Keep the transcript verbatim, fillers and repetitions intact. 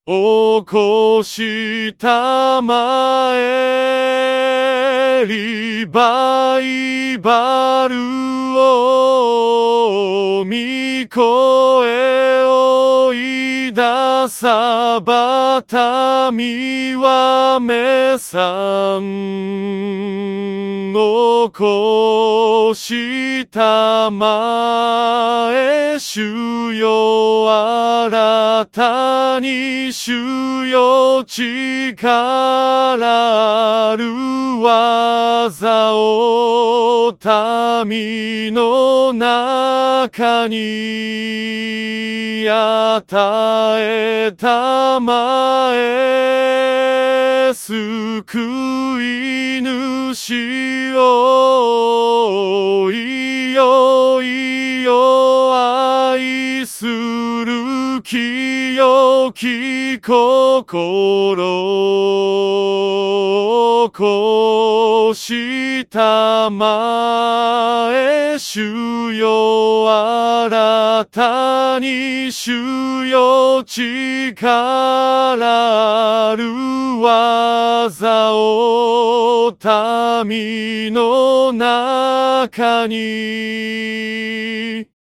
起こしたまえリバイバルを見越え追い出さばたみはめさん起こしたまえ主よ新たに主よ力ある技を民の中に与えたまえ救い主をいよいよ愛する清き心起こしたまえ主よ新たに主よ力ある技を民の中に